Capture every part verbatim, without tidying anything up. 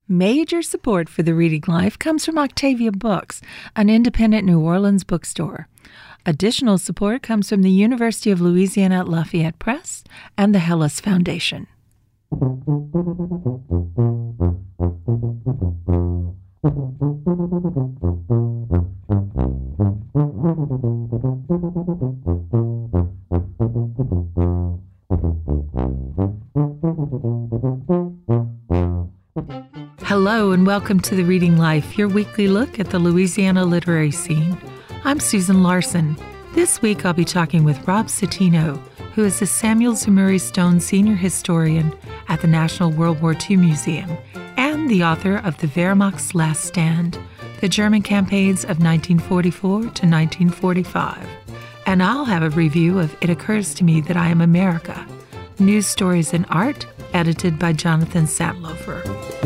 Major support for the Reading Life comes from Octavia Books, an independent New Orleans bookstore. Additional support comes from the University of Louisiana at Lafayette Press and the Hellas Foundation. Hello and welcome to The Reading Life, your weekly look at the Louisiana literary scene. I'm Susan Larson. This week I'll be talking with Rob Citino, who is the Samuel Zemurray Stone Senior Historian at the National World War Two Museum and the author of The Wehrmacht's Last Stand, the German campaigns of nineteen forty-four to nineteen forty-five. And I'll have a review of It Occurs to Me That I Am America, News Stories and Art, edited by Jonathan Satlofer.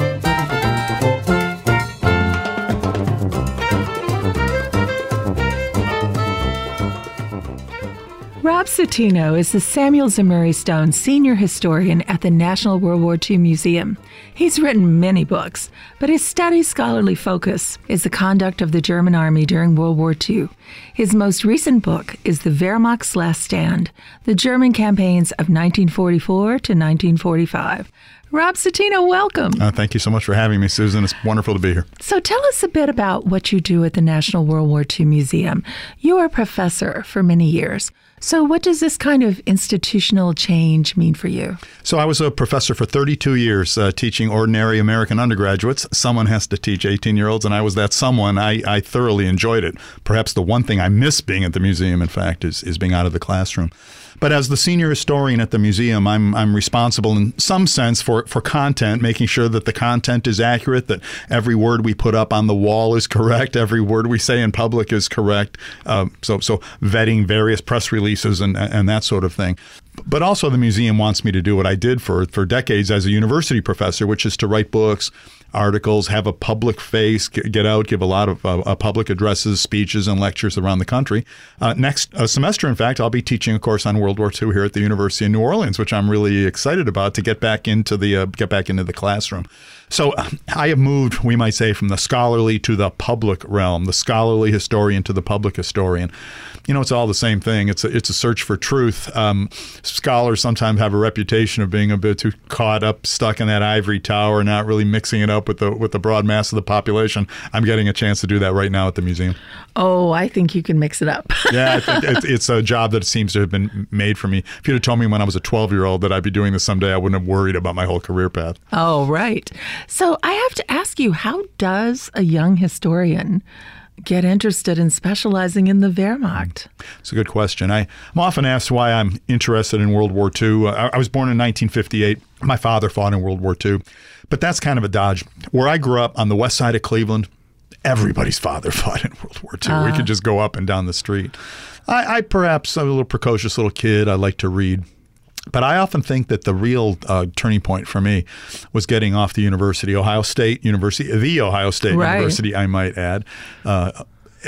Rob Citino is the Samuel Zemurray Stone Senior Historian at the National World War Two Museum. He's written many books, but his study scholarly focus is the conduct of the German Army during World War Two. His most recent book is The Wehrmacht's Last Stand, the German campaigns of nineteen forty-four to nineteen forty-five. Rob Citino, welcome. Uh, thank you so much for having me, Susan. It's wonderful to be here. So tell us a bit about what you do at the National World War Two Museum. You were a professor for many years. So what does this kind of institutional change mean for you? So I was a professor for thirty-two years, uh, teaching ordinary American undergraduates. Someone has to teach eighteen-year-olds, and I was that someone. I, I thoroughly enjoyed it. Perhaps the one thing I miss being at the museum, in fact, is, is being out of the classroom. But as the senior historian at the museum, I'm I'm responsible in some sense for, for content, making sure that the content is accurate, that every word we put up on the wall is correct, every word we say in public is correct. Uh, so so vetting various press releases and and that sort of thing. But also the museum wants me to do what I did for, for decades as a university professor, which is to write books, articles, have a public face, get out, give a lot of uh, public addresses, speeches, and lectures around the country. Uh, next uh, semester, in fact, I'll be teaching a course on World War Two here at the University of New Orleans, which I'm really excited about to get back into the uh, get back into the classroom. So uh, I have moved, we might say, from the scholarly to the public realm, the scholarly historian to the public historian. You know, it's all the same thing. It's a, it's a search for truth. Um, scholars sometimes have a reputation of being a bit too caught up, stuck in that ivory tower, not really mixing it up with the with the broad mass of the population. I'm getting a chance to do that right now at the museum. Oh, I think you can mix it up. Yeah, I think it's, it's a job that seems to have been made for me. If you'd have told me when I was a twelve-year-old that I'd be doing this someday, I wouldn't have worried about my whole career path. Oh, right. So I have to ask you, how does a young historian get interested in specializing in the Wehrmacht? It's a good question. I, I'm often asked why I'm interested in World War Two. Uh, I was born in nineteen fifty-eight. My father fought in World War Two. But that's kind of a dodge. Where I grew up on the west side of Cleveland, everybody's father fought in World War Two. Uh. We could just go up and down the street. I, I perhaps I'm a little precocious little kid. I like to read. But I often think that the real uh, turning point for me was getting off the university, Ohio State University, the Ohio State right. University, I might add. Uh,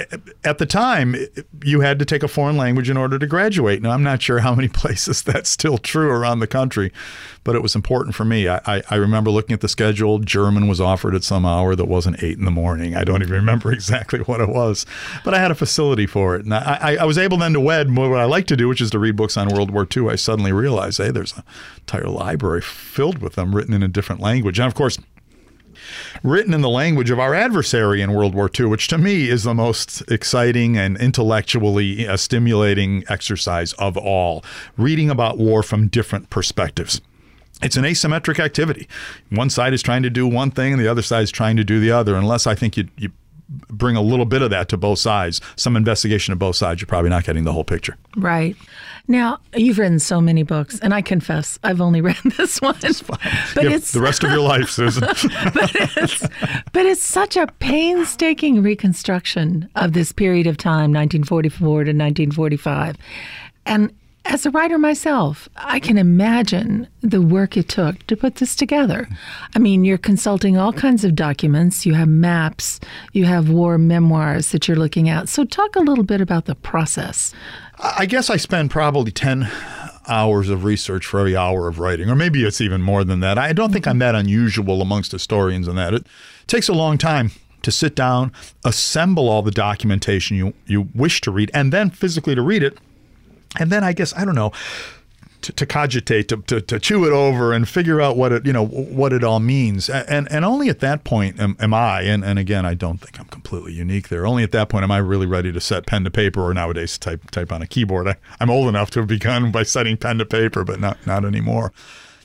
at the time, you had to take a foreign language in order to graduate. Now, I'm not sure how many places that's still true around the country, but it was important for me. I, I, I remember looking at the schedule. German was offered at some hour that wasn't eight in the morning. I don't even remember exactly what it was, but I had a facility for it. And I, I, I was able then to wed more what I like to do, which is to read books on World War Two. I suddenly realized, hey, there's an entire library filled with them written in a different language. And of course, written in the language of our adversary in World War Two, which to me is the most exciting and intellectually uh, stimulating exercise of all. Reading about war from different perspectives. It's an asymmetric activity. One side is trying to do one thing and the other side is trying to do the other. Unless I think you, you bring a little bit of that to both sides, some investigation of both sides, you're probably not getting the whole picture. Right. Now, you've written so many books, and I confess, I've only read this one. It's fine. But yeah, it's the rest of your life, Susan. but, it's, but it's such a painstaking reconstruction of this period of time, nineteen forty-four to nineteen forty-five. And as a writer myself, I can imagine the work it took to put this together. I mean, you're consulting all kinds of documents. You have maps. You have war memoirs that you're looking at. So talk a little bit about the process. I guess I spend probably ten hours of research for every hour of writing, or maybe it's even more than that. I don't think I'm that unusual amongst historians in that. It takes a long time to sit down, assemble all the documentation you, you wish to read, and then physically to read it. And then I guess, I don't know, to, to cogitate, to, to, to chew it over and figure out what it, you know, what it all means. And and only at that point am, am I, and, and again, I don't think I'm completely unique there. Only at that point am I really ready to set pen to paper, or nowadays type type on a keyboard. I, I'm old enough to have begun by setting pen to paper, but not, not anymore.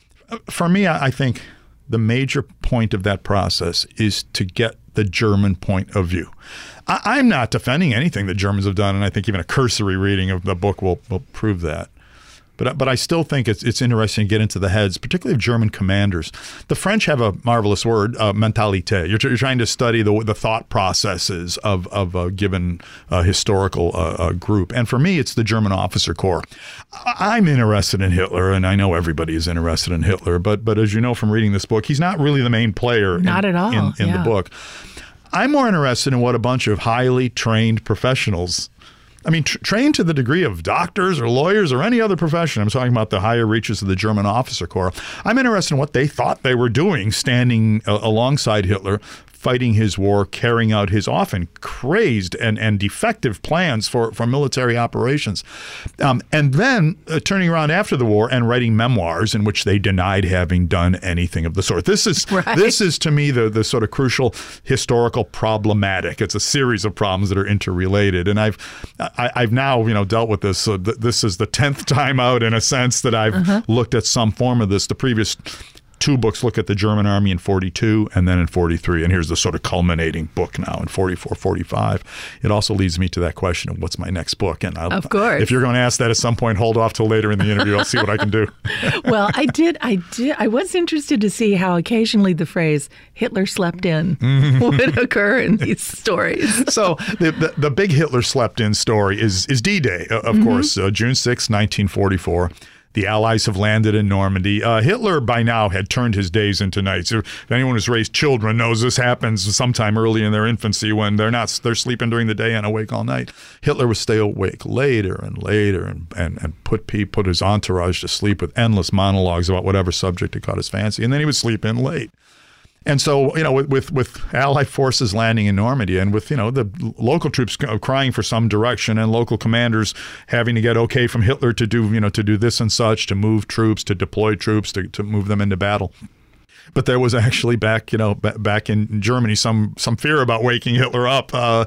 For me, I, I think the major point of that process is to get the German point of view. I, I'm not defending anything the Germans have done, and I think even a cursory reading of the book will, will prove that. But but I still think it's it's interesting to get into the heads, particularly of German commanders. The French have a marvelous word, uh, mentalité. You're, you're trying to study the the thought processes of of a given uh, historical uh, uh, group. And for me, it's the German officer corps. I'm interested in Hitler, and I know everybody is interested in Hitler. But but as you know from reading this book, he's not really the main player. Not in, at all. in, in yeah. the book. I'm more interested in what a bunch of highly trained professionals, I mean, tr- trained to the degree of doctors or lawyers or any other profession. I'm talking about the higher reaches of the German officer corps. I'm interested in what they thought they were doing standing uh, alongside Hitler, fighting his war, carrying out his often crazed and, and defective plans for, for military operations. Um, and then uh, turning around after the war and writing memoirs in which they denied having done anything of the sort. This is, right. this is to me, the, the sort of crucial historical problematic. It's a series of problems that are interrelated. And I've I, I've now, you know, dealt with this. Uh, th- this is the tenth time out, in a sense, that I've uh-huh. looked at some form of this. The previous two books look at the German army in forty-two and then in forty-three. And here's the sort of culminating book now in forty-four, forty-five. It also leads me to that question of what's my next book. And I'll, of course, if you're going to ask that at some point, hold off till later in the interview. I'll see what I can do. Well, I did. I did. I was interested to see how occasionally the phrase Hitler slept in would occur in these stories. So the, the the big Hitler slept in story is, is D-Day, of mm-hmm. course, uh, June sixth, nineteen forty-four. The Allies have landed in Normandy. Uh, Hitler, by now, had turned his days into nights. If anyone who's raised children knows this happens sometime early in their infancy when they're not they're sleeping during the day and awake all night. Hitler would stay awake later and later and, and, and put put his entourage to sleep with endless monologues about whatever subject had caught his fancy, and then he would sleep in late. And so, you know, with, with, with Allied forces landing in Normandy and with, you know, the local troops crying for some direction and local commanders having to get okay from Hitler to do, you know, to do this and such, to move troops, to deploy troops, to, to move them into battle. But there was actually back, you know, b- back in Germany, some some fear about waking Hitler up. Uh,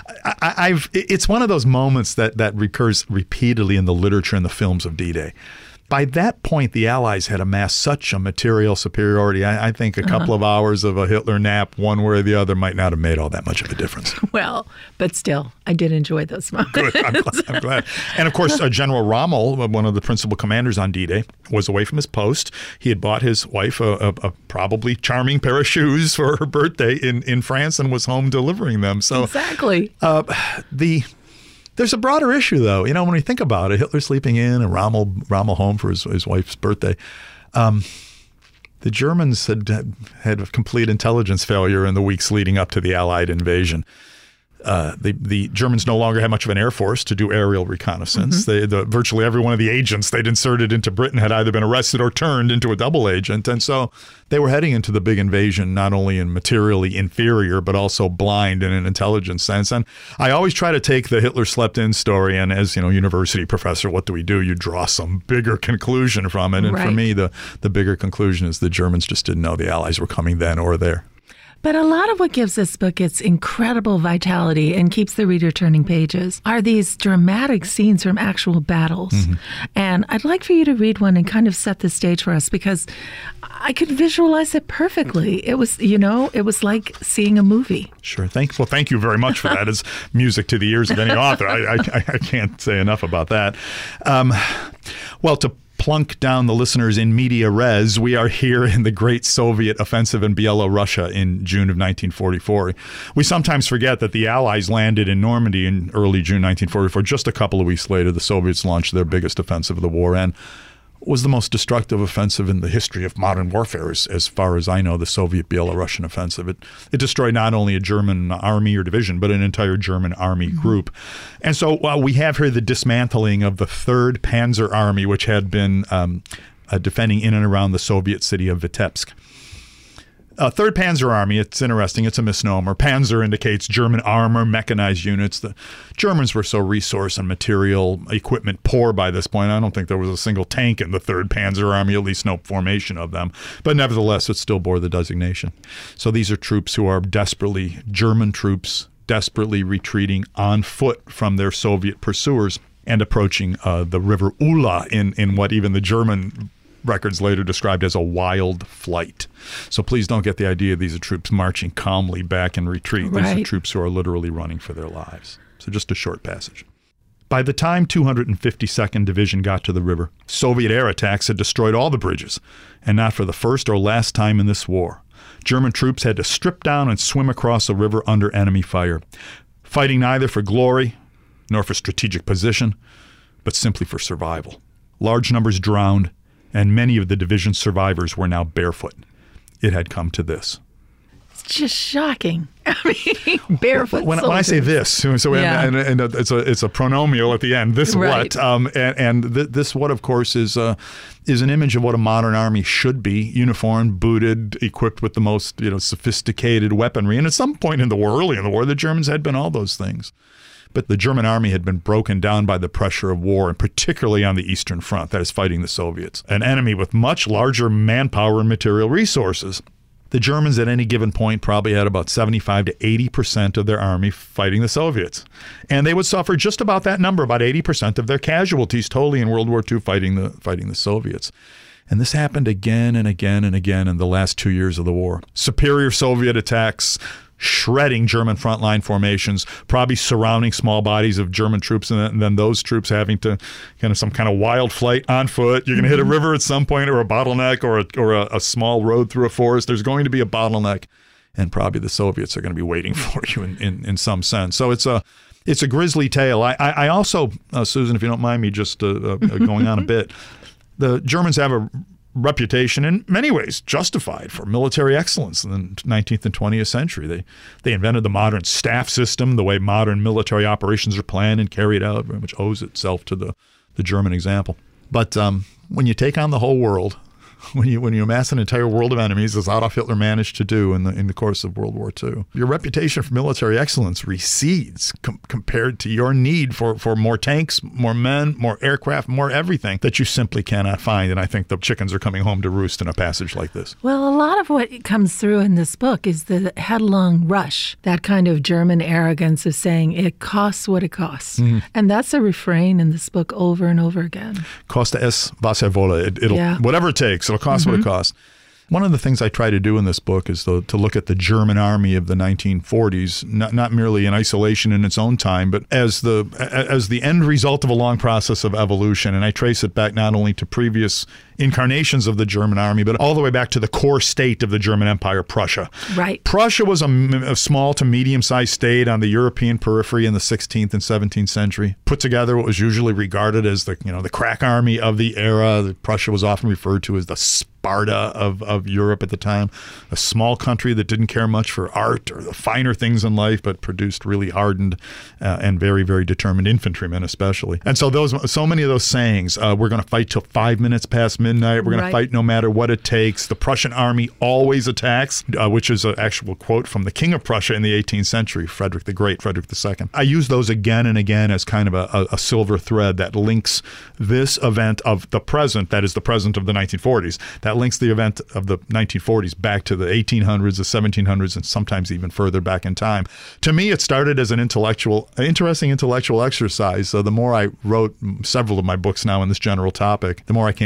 I, I've it's one of those moments that, that recurs repeatedly in the literature and the films of D-Day. By that point, the Allies had amassed such a material superiority. I, I think a couple uh-huh. of hours of a Hitler nap, one way or the other, might not have made all that much of a difference. Well, but still, I did enjoy those moments. Good. I'm glad. I'm glad. And of course, uh, General Rommel, one of the principal commanders on D-Day, was away from his post. He had bought his wife a, a, a probably charming pair of shoes for her birthday in, in France and was home delivering them. So exactly. Uh, the There's a broader issue, though. You know, when we think about it, Hitler sleeping in and Rommel, Rommel home for his, his wife's birthday. Um, the Germans had had a complete intelligence failure in the weeks leading up to the Allied invasion. Uh, the, the Germans no longer had much of an air force to do aerial reconnaissance. Mm-hmm. They, the, virtually every one of the agents they'd inserted into Britain had either been arrested or turned into a double agent. And so they were heading into the big invasion not only in materially inferior, but also blind in an intelligence sense. And I always try to take the Hitler slept in story, and as, you know, university professor, what do we do? You draw some bigger conclusion from it. And right. for me, the, the bigger conclusion is the Germans just didn't know the Allies were coming then or there. But a lot of what gives this book its incredible vitality and keeps the reader turning pages are these dramatic scenes from actual battles. Mm-hmm. And I'd like for you to read one and kind of set the stage for us, because I could visualize it perfectly. It was, you know, it was like seeing a movie. Sure. Thank, well, thank you very much for that. It's music to the ears of any author. I, I, I can't say enough about that. Um, well, to plunk down the listeners in media res, we are here in the great Soviet offensive in Byelorussia in June of nineteen forty-four. We sometimes forget that the Allies landed in Normandy in early June nineteen forty-four. Just a couple of weeks later, the Soviets launched their biggest offensive of the war. And was the most destructive offensive in the history of modern warfare, as, as far as I know, the Soviet Belarusian offensive. It, it destroyed not only a German army or division, but an entire German army mm-hmm. group. And so uh, we have here the dismantling of the third Panzer Army, which had been um, uh, defending in and around the Soviet city of Vitebsk. Uh, third Panzer Army, it's interesting, it's a misnomer. Panzer indicates German armor, mechanized units. The Germans were so resource and material equipment poor by this point. I don't think there was a single tank in the third Panzer Army, at least no formation of them. But nevertheless, it still bore the designation. So these are troops who are desperately, German troops, desperately retreating on foot from their Soviet pursuers and approaching uh, the river Ula in, in what even the German records later described as a wild flight. So please don't get the idea these are troops marching calmly back in retreat. Right. These are troops who are literally running for their lives. So just a short passage. By the time two hundred fifty-second Division got to the river, Soviet air attacks had destroyed all the bridges, and not for the first or last time in this war. German troops had to strip down and swim across the river under enemy fire, fighting neither for glory nor for strategic position, but simply for survival. Large numbers drowned, and many of the division's survivors were now barefoot. It had come to this. It's just shocking. I mean, barefoot when, when I say this, so yeah. and, and, and it's a it's a pronomial at the end. This right. what, um, and, and th- this what, of course, is uh, is an image of what a modern army should be: uniformed, booted, equipped with the most you know sophisticated weaponry. And at some point in the war, early in the war, the Germans had been all those things. But the German army had been broken down by the pressure of war, and particularly on the Eastern Front, that is fighting the Soviets, an enemy with much larger manpower and material resources. The Germans at any given point probably had about seventy-five to eighty percent of their army fighting the Soviets. And they would suffer just about that number, about eighty percent of their casualties totally in World War Two fighting the, fighting the Soviets. And this happened again and again and again in the last two years of the war. Superior Soviet attacks, shredding German frontline formations, probably surrounding small bodies of German troops, and then, and then those troops having to kind of some kind of wild flight on foot. You're going to hit a river at some point, or a bottleneck, or a, or a, a small road through a forest. There's going to be a bottleneck, and probably the Soviets are going to be waiting for you in, in, in some sense. So it's a it's a grisly tale. I, I, I also, uh, Susan, if you don't mind me just uh, uh, going on a bit, the Germans have a reputation in many ways justified for military excellence in the nineteenth and twentieth century. They they invented the modern staff system, the way modern military operations are planned and carried out, very much owes itself to the, the German example. But um, when you take on the whole world, when you when you amass an entire world of enemies, as Adolf Hitler managed to do in the in the course of World War Two, your reputation for military excellence recedes com- compared to your need for, for more tanks, more men, more aircraft, more everything that you simply cannot find. And I think the chickens are coming home to roost in a passage like this. Well, a lot of what comes through in this book is the headlong rush, that kind of German arrogance of saying it costs what it costs. Mm-hmm. And that's a refrain in this book over and over again. Koste es was er wolle. It, it'll, yeah. Whatever it takes. It'll cost mm-hmm. what it costs. One of the things I try to do in this book is to, to look at the German army of the nineteen forties, not, not merely in isolation in its own time, but as the as the end result of a long process of evolution. And I trace it back not only to previous incarnations of the German army, but all the way back to the core state of the German Empire, Prussia. Right. Prussia was a, a small to medium-sized state on the European periphery in the sixteenth and seventeenth century. Put together what was usually regarded as the you know the crack army of the era. Prussia was often referred to as the Sparta of, of Europe at the time, a small country that didn't care much for art or the finer things in life, but produced really hardened uh, and very, very determined infantrymen especially. And so those, so many of those sayings, uh, we're going to fight till five minutes past midnight, we're going right. to fight no matter what it takes, the Prussian army always attacks, uh, which is an actual quote from the King of Prussia in the eighteenth century, Frederick the Great, Frederick the Second. I use those again and again as kind of a, a, a silver thread that links this event of the present, that is the present of the nineteen forties, that links the event of the nineteen forties back to the eighteen hundreds, the seventeen hundreds, and sometimes even further back in time. To me, it started as an intellectual, interesting intellectual exercise. So the more I wrote several of my books now on this general topic, the more I came to realize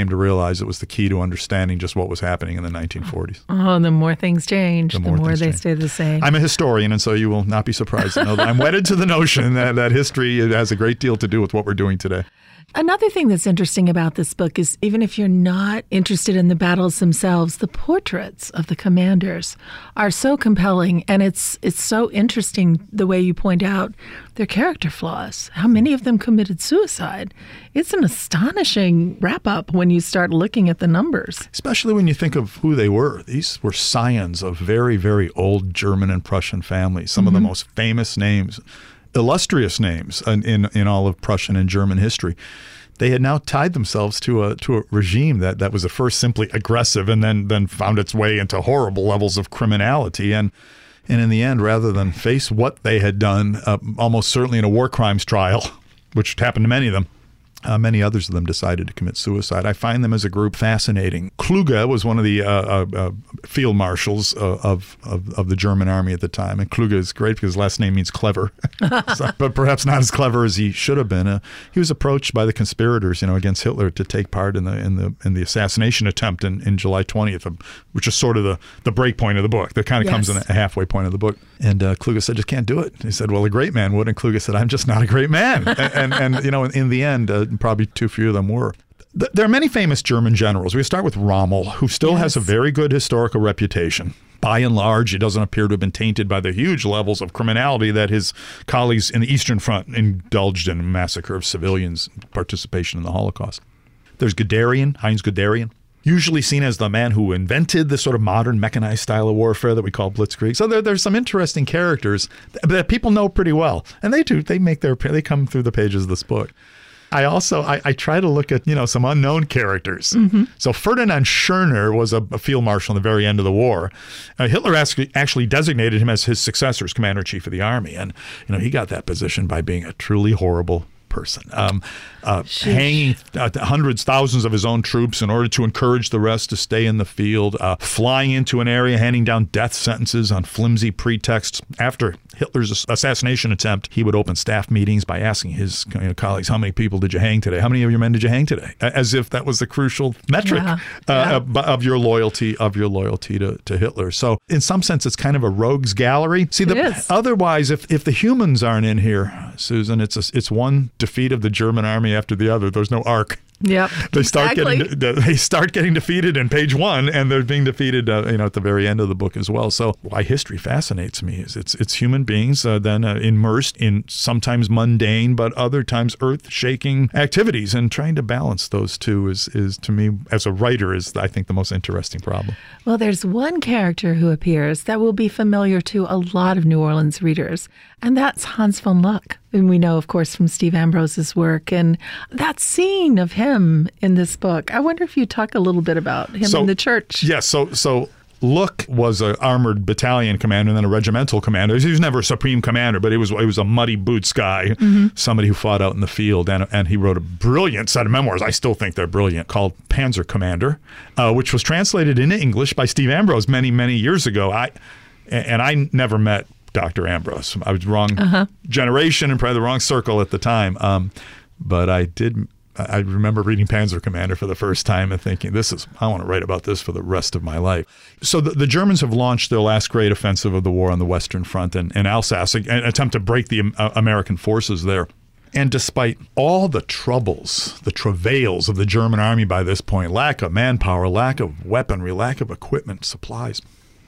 realized it was the key to understanding just what was happening in the nineteen forties. Oh, the more things change, the The more, more things they change. stay the same. I'm a historian, and so you will not be surprised to know that I'm wedded to the notion that, that history has a great deal to do with what we're doing today. Another thing that's interesting about this book is even if you're not interested in the battles themselves, the portraits of the commanders are so compelling, and it's it's so interesting the way you point out their character flaws, how many of them committed suicide. It's an astonishing wrap-up when you start looking at the numbers. Especially when you think of who they were. These were scions of very, very old German and Prussian families, some mm-hmm. of the most famous names, illustrious names in, in in all of Prussian and German history. They had now tied themselves to a to a regime that, that was at first simply aggressive and then then found its way into horrible levels of criminality. And and in the end, rather than face what they had done, uh, almost certainly in a war crimes trial, which happened to many of them, Uh, many others of them decided to commit suicide. I find them as a group fascinating. Kluge was one of the uh, uh, uh, field marshals uh, of, of of the German army at the time. And Kluge is great because his last name means clever, so, but perhaps not as clever as he should have been. Uh, he was approached by the conspirators, you know, against Hitler to take part in the in the in the assassination attempt in, in July twentieth, which is sort of the the break point of the book. That kind of yes. comes in the halfway point of the book. And uh, Kluge said, "Just can't do it." He said, "Well, a great man would." And Kluge said, "I'm just not a great man." and, and and you know, in, in the end. Uh, Probably too few of them were. There are many famous German generals. We start with Rommel, who still yes. has a very good historical reputation. By and large, he doesn't appear to have been tainted by the huge levels of criminality that his colleagues in the Eastern Front indulged in, massacre of civilians, participation in the Holocaust. There's Guderian, Heinz Guderian, usually seen as the man who invented the sort of modern mechanized style of warfare that we call blitzkrieg. So there, there's some interesting characters that people know pretty well. And they do. They make their, they come through the pages of this book. I also, I, I try to look at, you know, some unknown characters. Mm-hmm. So Ferdinand Schörner was a, a field marshal in the very end of the war. Uh, Hitler actually, actually designated him as his successor as commander-in-chief of the army. And, you know, he got that position by being a truly horrible person, um, uh, hanging uh, hundreds, thousands of his own troops in order to encourage the rest to stay in the field, uh, flying into an area, handing down death sentences on flimsy pretexts. After Hitler's assassination attempt, he would open staff meetings by asking his you know, colleagues, how many people did you hang today? How many of your men did you hang today? As if that was the crucial metric yeah. Uh, yeah. of your loyalty of your loyalty to, to Hitler. So in some sense, it's kind of a rogues gallery. See, the, otherwise, if, if the humans aren't in here, Susan, it's a, it's one defeat of the German army after the other. There's no arc. Yep. They start exactly. getting they start getting defeated in page one, and they're being defeated, uh, you know, at the very end of the book as well. So why history fascinates me is it's it's human beings uh, then uh, immersed in sometimes mundane but other times earth-shaking activities, and trying to balance those two is is to me as a writer is I think the most interesting problem. Well, there's one character who appears that will be familiar to a lot of New Orleans readers, and that's Hans von Luck. And we know, of course, from Steve Ambrose's work. And that scene of him in this book, I wonder if you talk a little bit about him so, in the church. Yes. Yeah, so so Luck was an armored battalion commander and then a regimental commander. He was never a supreme commander, but he was he was a muddy boots guy, mm-hmm. somebody who fought out in the field. And, and he wrote a brilliant set of memoirs. I still think they're brilliant, called Panzer Commander, uh, which was translated into English by Steve Ambrose many, many years ago. I And I never met Doctor Ambrose. I was wrong uh-huh. generation and probably the wrong circle at the time. Um, but I did, I remember reading Panzer Commander for the first time and thinking, this is, I want to write about this for the rest of my life. So the, the Germans have launched their last great offensive of the war on the Western Front in, in Alsace, an attempt to break the uh, American forces there. And despite all the troubles, the travails of the German army by this point, lack of manpower, lack of weaponry, lack of equipment, supplies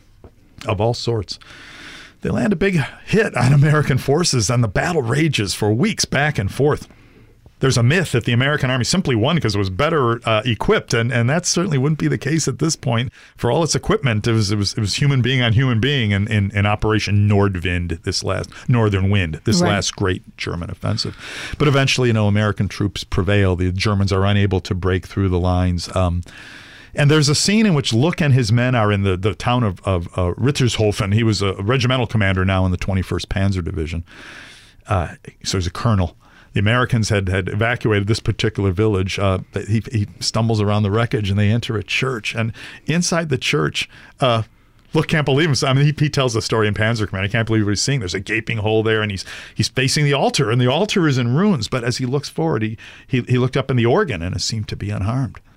of all sorts, they land a big hit on American forces, and the battle rages for weeks back and forth. There's a myth that the American army simply won because it was better uh, equipped, and, and that certainly wouldn't be the case at this point. For all its equipment, it was it was it was human being on human being in, in, in Operation Nordwind, this last Northern Wind, this right. last great German offensive. But eventually, you know, American troops prevail. The Germans are unable to break through the lines. Um, And there's a scene in which Luck and his men are in the, the town of, of uh, Rittershofen. He was a regimental commander now in the twenty-first Panzer Division. Uh, so he's a colonel. The Americans had, had evacuated this particular village. Uh, he, he stumbles around the wreckage, and they enter a church. And inside the church, uh, Luck can't believe him. I mean, he, he tells the story in Panzer Command. He can't believe what he's seeing. There's a gaping hole there, and he's he's facing the altar, and the altar is in ruins. But as he looks forward, he he, he looked up in the organ, and it seemed to be unharmed.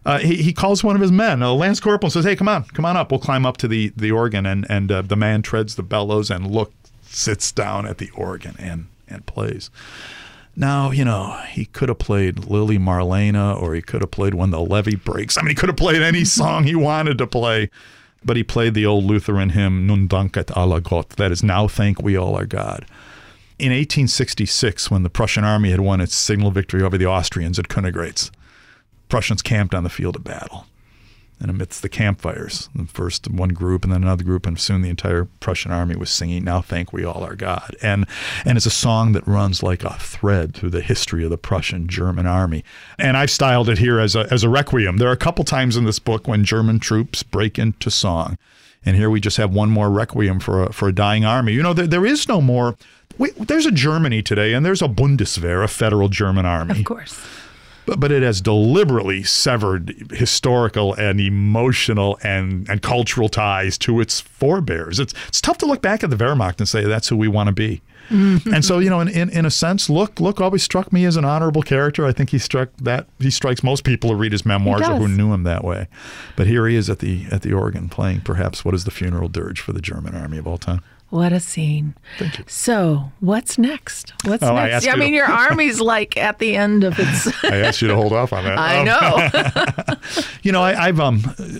Uh, he, he calls one of his men, a lance corporal, and says, hey, come on, come on up. We'll climb up to the, the organ. And, and uh, the man treads the bellows and look, sits down at the organ and, and plays. Now, you know, he could have played Lily Marlena, or he could have played When the Levee Breaks. I mean, he could have played any song he wanted to play. But he played the old Lutheran hymn, Nun danket alla Gott, that is, now thank we all our God. In eighteen sixty-six, when the Prussian army had won its signal victory over the Austrians at Königgrätz, Prussians camped on the field of battle. And amidst the campfires, first one group and then another group, and soon the entire Prussian army was singing, Now Thank We All Our God. And and it's a song that runs like a thread through the history of the Prussian-German army. And I've styled it here as a, as a requiem. There are a couple times in this book when German troops break into song. And here we just have one more requiem for a, for a dying army. You know, there, there is no more... Wait, there's a Germany today, and there's a Bundeswehr, a federal German army. Of course. But, but it has deliberately severed historical and emotional and, and cultural ties to its forebears. It's it's tough to look back at the Wehrmacht and say that's who we want to be. Mm-hmm. And so, you know, in, in, in a sense, Look Look always struck me as an honorable character. I think he struck that he strikes most people who read his memoirs or who knew him that way. But here he is at the at the organ playing perhaps what is the funeral dirge for the German army of all time. What a scene. Thank you. So, what's next? What's oh, next? I, I mean, to... your army's like at the end of its... I asked you to hold off on that. I know. you know, I, I've, um,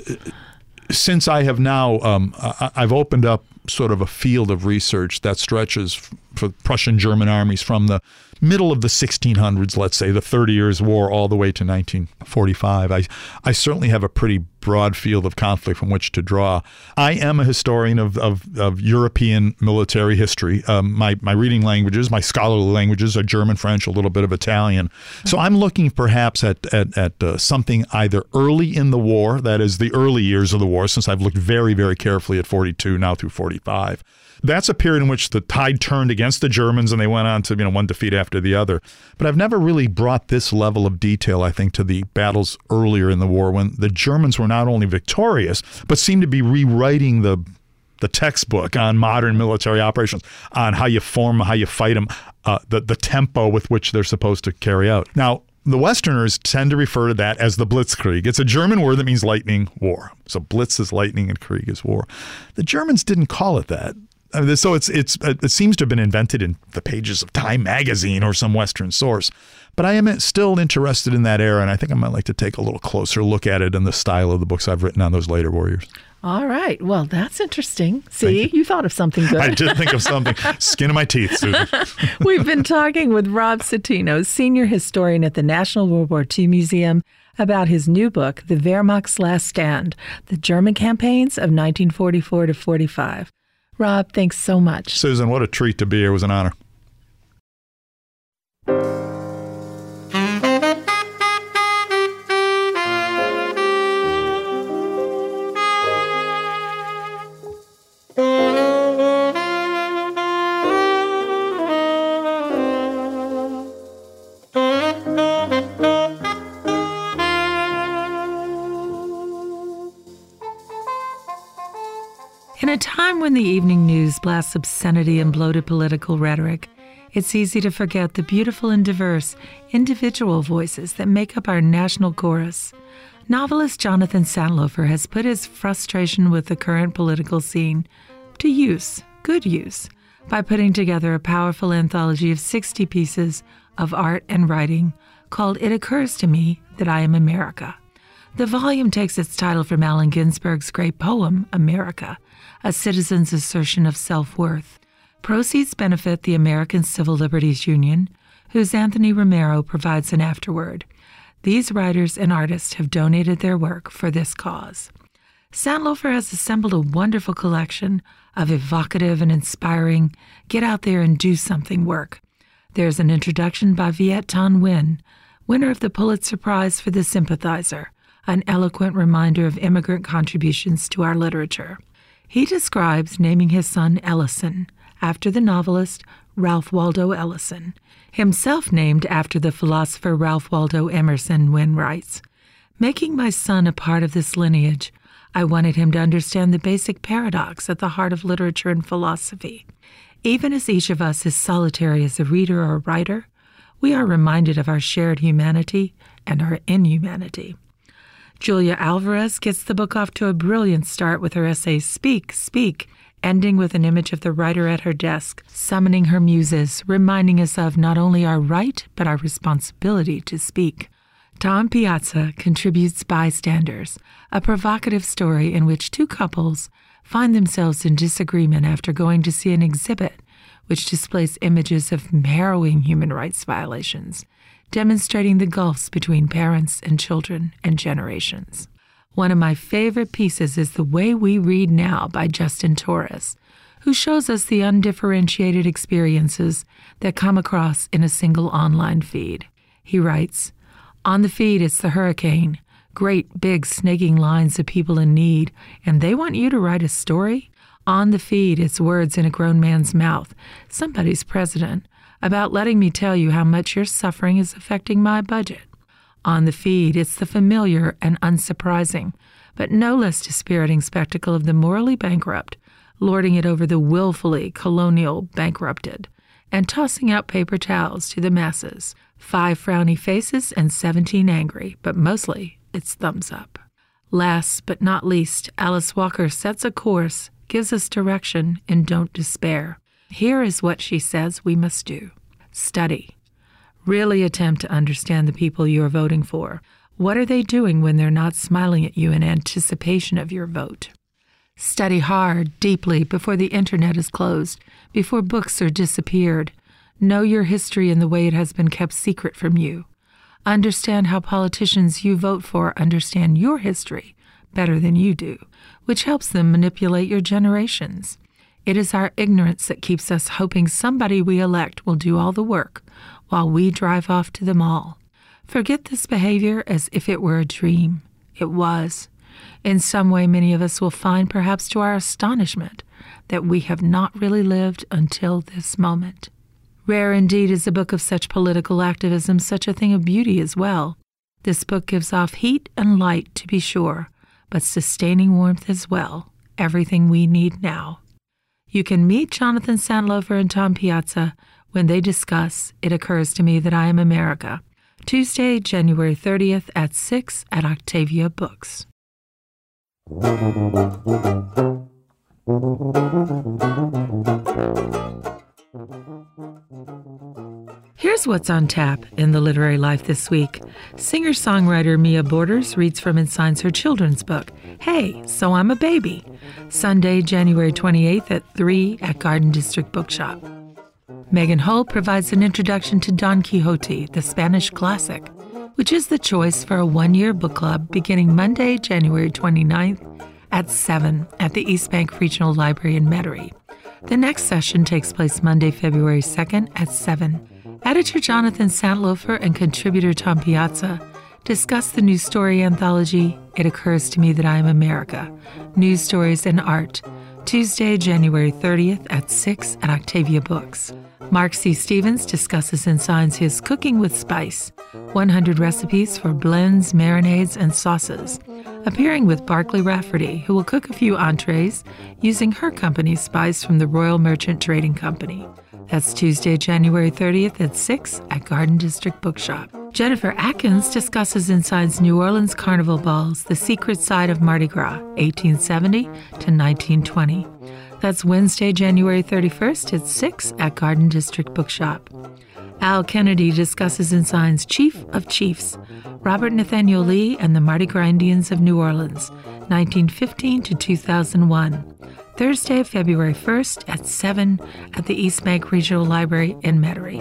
since I have now, um, I, I've opened up sort of a field of research that stretches for Prussian German armies from the middle of the sixteen hundreds, let's say, the Thirty Years' War, all the way to nineteen forty-five. I, I certainly have a pretty broad field of conflict from which to draw. I am a historian of, of, of European military history. Um, my, my reading languages, my scholarly languages are German, French, a little bit of Italian. So I'm looking perhaps at, at, at uh, something either early in the war, that is the early years of the war, since I've looked very, very carefully at forty-two, now through forty-five. That's a period in which the tide turned against the Germans and they went on to, you know, one defeat after the other. But I've never really brought this level of detail, I think, to the battles earlier in the war when the Germans were not only victorious, but seemed to be rewriting the the textbook on modern military operations, on how you form, how you fight them, uh, the, the tempo with which they're supposed to carry out. Now, the Westerners tend to refer to that as the Blitzkrieg. It's a German word that means lightning war. So Blitz is lightning and Krieg is war. The Germans didn't call it that. I mean, so it's it's it seems to have been invented in the pages of Time magazine or some Western source. But I am still interested in that era, and I think I might like to take a little closer look at it in the style of the books I've written on those later warriors. All right. Well, that's interesting. See, you. you thought of something good. I did think of something. Skin of my teeth, Susan. We've been talking with Rob Citino, senior historian at the National World War Two Museum, about his new book, The Wehrmacht's Last Stand, The German Campaigns of nineteen forty-four to forty-five. Rob, thanks so much. Susan, what a treat to be here. It was an honor. In a time when the evening news blasts obscenity and bloated political rhetoric, it's easy to forget the beautiful and diverse individual voices that make up our national chorus. Novelist Jonathan Sandlofer has put his frustration with the current political scene to use, good use, by putting together a powerful anthology of sixty pieces of art and writing called It Occurs to Me That I Am America. The volume takes its title from Allen Ginsberg's great poem, America, a citizen's assertion of self-worth. Proceeds benefit the American Civil Liberties Union, whose Anthony Romero provides an afterword. These writers and artists have donated their work for this cause. Sandlofer has assembled a wonderful collection of evocative and inspiring get out there and do something work. There's an introduction by Viet Thanh Nguyen, winner of the Pulitzer Prize for The Sympathizer, an eloquent reminder of immigrant contributions to our literature. He describes naming his son Ellison after the novelist Ralph Waldo Ellison, himself named after the philosopher Ralph Waldo Emerson. Nguyen writes, "Making my son a part of this lineage, I wanted him to understand the basic paradox at the heart of literature and philosophy. Even as each of us is solitary as a reader or a writer, we are reminded of our shared humanity and our inhumanity." Julia Alvarez gets the book off to a brilliant start with her essay Speak, Speak, ending with an image of the writer at her desk, summoning her muses, reminding us of not only our right, but our responsibility to speak. Tom Piazza contributes Bystanders, a provocative story in which two couples find themselves in disagreement after going to see an exhibit which displays images of harrowing human rights violations, demonstrating the gulfs between parents and children and generations. One of my favorite pieces is The Way We Read Now by Justin Torres, who shows us the undifferentiated experiences that come across in a single online feed. He writes, "On the feed, it's the hurricane, great big snaking lines of people in need, and they want you to write a story? On the feed, it's words in a grown man's mouth, somebody's president, about letting me tell you how much your suffering is affecting my budget. On the feed, it's the familiar and unsurprising, but no less dispiriting spectacle of the morally bankrupt, lording it over the willfully colonial bankrupted, and tossing out paper towels to the masses. Five frowny faces and seventeen angry, but mostly it's thumbs up." Last but not least, Alice Walker sets a course, gives us direction, and don't despair. Here is what she says we must do. Study. Really attempt to understand the people you are voting for. What are they doing when they're not smiling at you in anticipation of your vote? Study hard, deeply, before the internet is closed, before books are disappeared. Know your history in the way it has been kept secret from you. Understand how politicians you vote for understand your history better than you do, which helps them manipulate your generations. It is our ignorance that keeps us hoping somebody we elect will do all the work while we drive off to the mall. Forget this behavior as if it were a dream. It was. In some way, many of us will find, perhaps to our astonishment, that we have not really lived until this moment. Rare indeed is a book of such political activism, such a thing of beauty as well. This book gives off heat and light, to be sure, but sustaining warmth as well, everything we need now. You can meet Jonathan Sandlover and Tom Piazza when they discuss It Occurs to Me That I Am America, Tuesday, January thirtieth at six at Octavia Books. Here's what's on tap in the literary life this week. Singer-songwriter Mia Borders reads from and signs her children's book, Hey, So I'm a Baby, Sunday, January twenty-eighth at three at Garden District Bookshop. Megan Hull provides an introduction to Don Quixote, the Spanish classic, which is the choice for a one-year book club beginning Monday, January twenty-ninth at seven at the East Bank Regional Library in Metairie. The next session takes place Monday, February second at seven. Editor Jonathan Sandlover and contributor Tom Piazza discuss the news story anthology, It Occurs to Me That I Am America, News Stories and Art, Tuesday, January thirtieth at six at Octavia Books. Mark C. Stevens discusses and signs his Cooking with Spice, one hundred recipes for blends, marinades, and sauces, appearing with Barclay Rafferty, who will cook a few entrees using her company's spice from the Royal Merchant Trading Company. That's Tuesday, January thirtieth at six at Garden District Bookshop. Jennifer Atkins discusses and signs New Orleans Carnival Balls, The Secret Side of Mardi Gras, eighteen seventy to nineteen twenty. That's Wednesday, January thirty-first at six at Garden District Bookshop. Al Kennedy discusses and signs Chief of Chiefs, Robert Nathaniel Lee and the Mardi Gras Indians of New Orleans, nineteen fifteen to two thousand one. Thursday, February first at seven at the East Bank Regional Library in Metairie.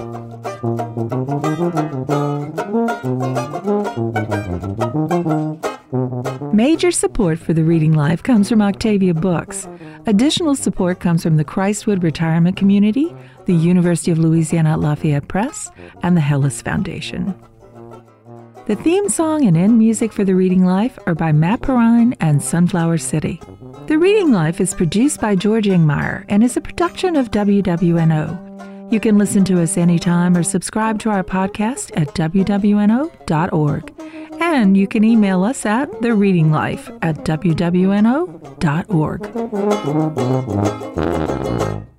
Major support for the Reading Life comes from Octavia Books. Additional support comes from the Christwood Retirement Community, the University of Louisiana at Lafayette Press, and the Hellis Foundation. The theme song and end music for The Reading Life are by Matt Perrine and Sunflower City. The Reading Life is produced by George Ingmeyer and is a production of W W N O. You can listen to us anytime or subscribe to our podcast at w w n o dot org. And you can email us at thereadinglife at w w n o dot org.